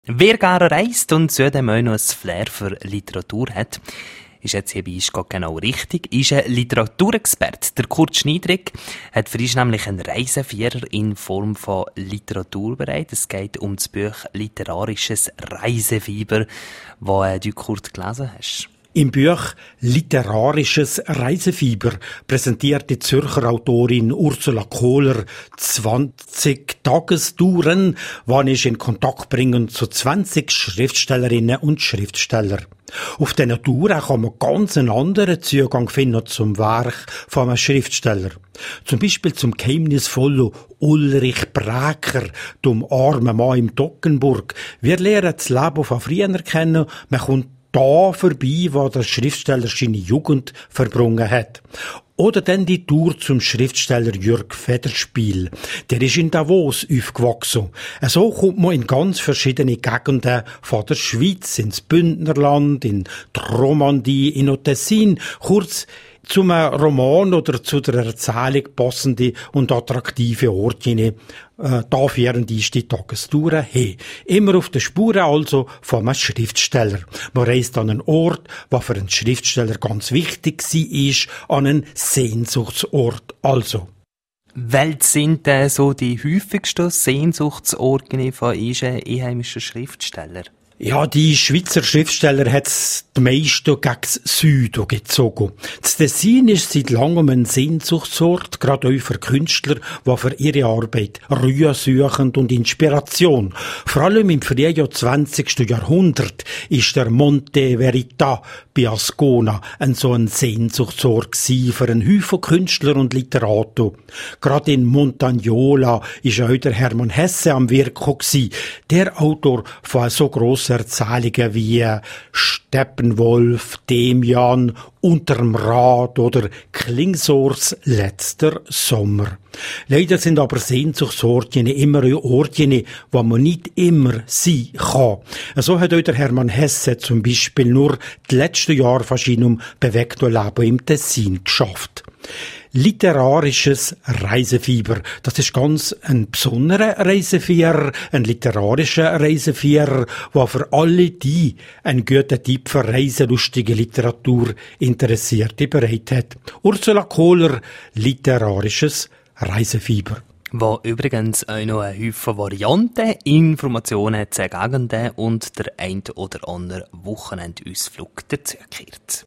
Wer gerne reist und zudem auch noch ein Flair für Literatur hat, ist jetzt hier bei uns genau richtig, ist ein Literaturexperte. Der Kurt Schniedrig hat für uns nämlich einen Reisevierer in Form von Literatur bereit. Es geht um das Buch «Literarisches Reisefieber», das du, Kurt, gelesen hast. Im Buch «Literarisches Reisefieber» präsentiert die Zürcher Autorin Ursula Kohler 20 Tagestouren, wann ich in Kontakt bringen zu 20 Schriftstellerinnen und Schriftsteller. Auf diesen Touren kann man ganz einen anderen Zugang finden zum Werk von einem Schriftsteller. Zum Beispiel zum geheimnisvollen Ulrich Bräker, dem armen Mann im Toggenburg. Wir lernen das Leben von früher kennen, man kommt da vorbei, wo der Schriftsteller seine Jugend verbrungen hat. Oder dann die Tour zum Schriftsteller Jürg Federspiel. Der ist in Davos aufgewachsen. So kommt man in ganz verschiedene Gegenden von der Schweiz, ins Bündnerland, in die Romandie, in Tessin, kurz zum Roman oder zu der Erzählung passende und attraktive Orte. Da führen die Tagestouren hin. Immer auf der Spuren also von einem Schriftsteller. Man reist an einen Ort, was für einen Schriftsteller ganz wichtig war, an einen Sehnsuchtsort also. Welche sind so die häufigsten Sehnsuchtsorte von einheimischen Schriftstellern? Ja, die Schweizer Schriftsteller hat's die meisten gegen Süden gezogen. Das Tessin ist seit langem ein Sehnsuchtsort, gerade auch für Künstler, die für ihre Arbeit Ruhe suchen und Inspiration. Vor allem im frühen 20. Jahrhundert ist der Monte Verita bei Ascona ein Sehnsuchtsort gewesen für einen Haufen Künstler und Literaten. Gerade in Montagnola ist auch der Hermann Hesse am Wirken gewesen, der Autor von so grossen Erzählungen wie Steppenwolf, Demian, Unterm Rad oder Klingsors letzter Sommer. Leider sind aber Sehnsuchtsorte immer Orte, wo man nicht immer sein kann. So hat auch der Hermann Hesse zum Beispiel nur die letzten Jahre von seinem bewegten Leben im Tessin geschafft. Literarisches Reisefieber. Das ist ganz ein besonderer Reisevierer, ein literarischer Reisevierer, der für alle die einen guten Tipp für reiselustige Literatur Interessierte bereit hat. Ursula Kohler, Literarisches Reisefieber. Wo übrigens auch noch eine Haufen Varianten, Informationen zu Gegenden und der ein oder andere Wochenendausflug dazugehört.